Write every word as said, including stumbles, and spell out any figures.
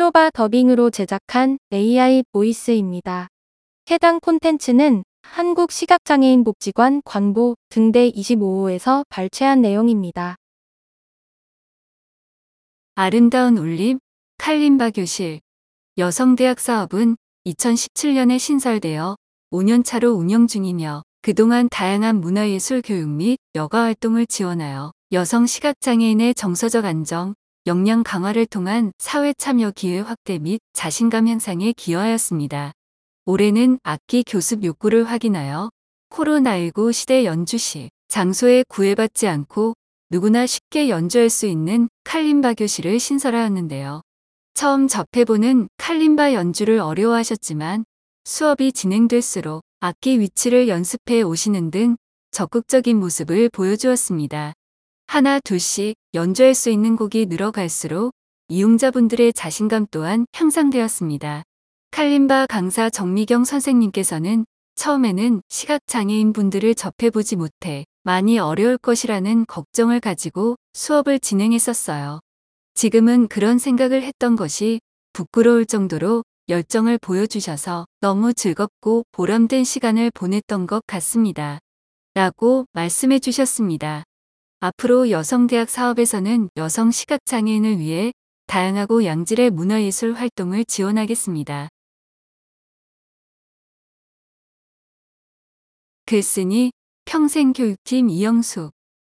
프로바 더빙으로 제작한 에이아이 보이스입니다. 해당 콘텐츠는 한국시각장애인복지관 광고 등대 이십오 호에서 발췌한 내용입니다. 아름다운 울림, 칼림바 교실. 여성대학 사업은 이천십칠 년에 신설되어 오 년 차로 운영 중이며 그동안 다양한 문화예술 교육 및 여가활동을 지원하여 여성 시각장애인의 정서적 안정, 역량 강화를 통한 사회 참여 기회 확대 및 자신감 향상에 기여하였습니다. 올해는 악기 교습 욕구를 확인하여 코로나십구 시대 연주 시 장소에 구애받지 않고 누구나 쉽게 연주할 수 있는 칼림바 교실을 신설하였는데요. 처음 접해보는 칼림바 연주를 어려워하셨지만 수업이 진행될수록 악기 위치를 연습해 오시는 등 적극적인 모습을 보여주었습니다. 하나 둘씩 연주할 수 있는 곡이 늘어갈수록 이용자분들의 자신감 또한 향상되었습니다. 칼림바 강사 정미경 선생님께서는 처음에는 시각장애인 분들을 접해보지 못해 많이 어려울 것이라는 걱정을 가지고 수업을 진행했었어요. 지금은 그런 생각을 했던 것이 부끄러울 정도로 열정을 보여주셔서 너무 즐겁고 보람된 시간을 보냈던 것 같습니다. 라고 말씀해 주셨습니다. 앞으로 여성대학 사업에서는 여성 시각장애인을 위해 다양하고 양질의 문화예술 활동을 지원하겠습니다. 글 쓰니 평생교육팀 이영숙.